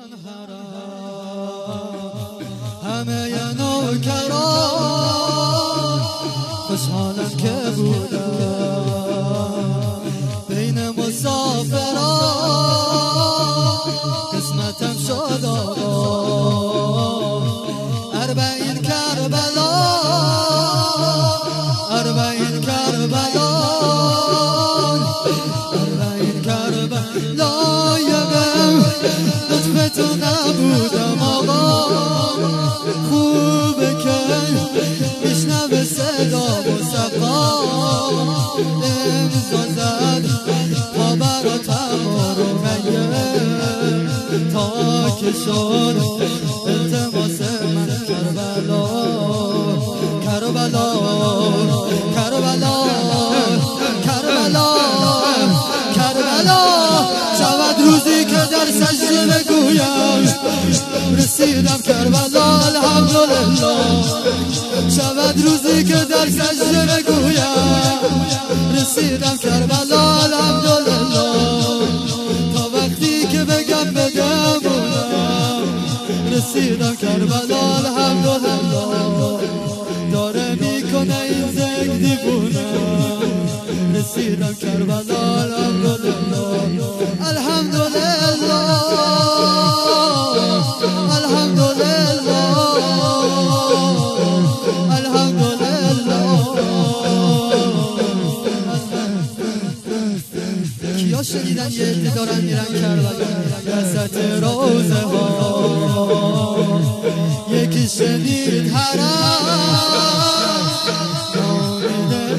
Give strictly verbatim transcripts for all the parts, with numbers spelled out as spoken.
همه ی نوکران خوشحالم که بودم بین مسافران قسمتم شد آقا اربعین کربلا اربعین کربلا اربعین کربلا یقم لطف تو نبودم آقا خوبه که میشنوه صدا و صفا امضا زد تا براتم رو مگه تا که شد التماس من کربلا کربلا کربلا کربلا کربلا شود روزی که در سجده بگویم رسیدم کربلا الحمدلله شود روزی که در سجده بگویم رسیدم کربلا الحمدلله تا وقتی که بگم بدمونم رسیدم کربلا الحمدلله داره میکنه این زنگ دیوونه رسیدم کربلا الحمدلله الحمدلله الحمدلله الحمدلله کیا شنیدن یه عده دارن میرن کربلا وسط روزه ها یکی شنید حرم نامیدش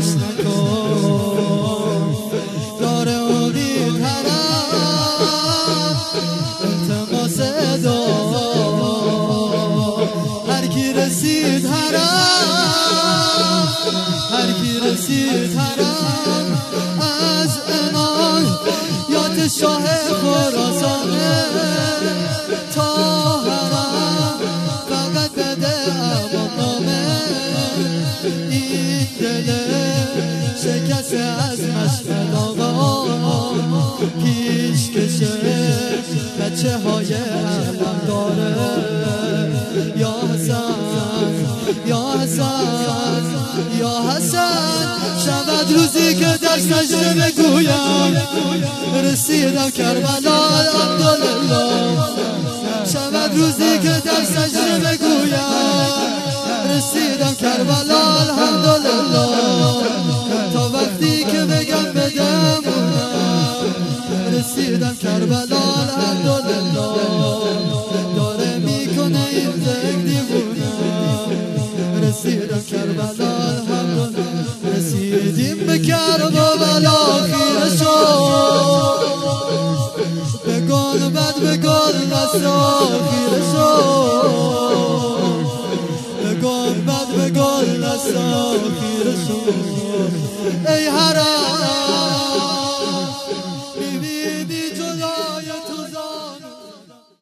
نکن داره امید حرم التماس دعا هر کی رسید حرم هر کی رسید حرم از امان یاد شاه خراسانه تا حرم فقط بده امامه این دل شکست از مشعل آقا پیش کشه بچه های علم داره یا حسن یا حسن یا حسن شود روزی که در سجده بگویم رسیدم کربلا الحمدلله شود روزی که در سجده بگویم رسیدم کربلا الحمدلله تا وقتی که بگم بدمونم رسیدم کربلا الحمدلله داره میکنه این زنگ دیوونم رسیدم کربلا الحمدلله رسیدیم به کربلا خیره شد به گل بد به گل نسا خیره شد به گل بد به گل نسا خیره شد ای حرم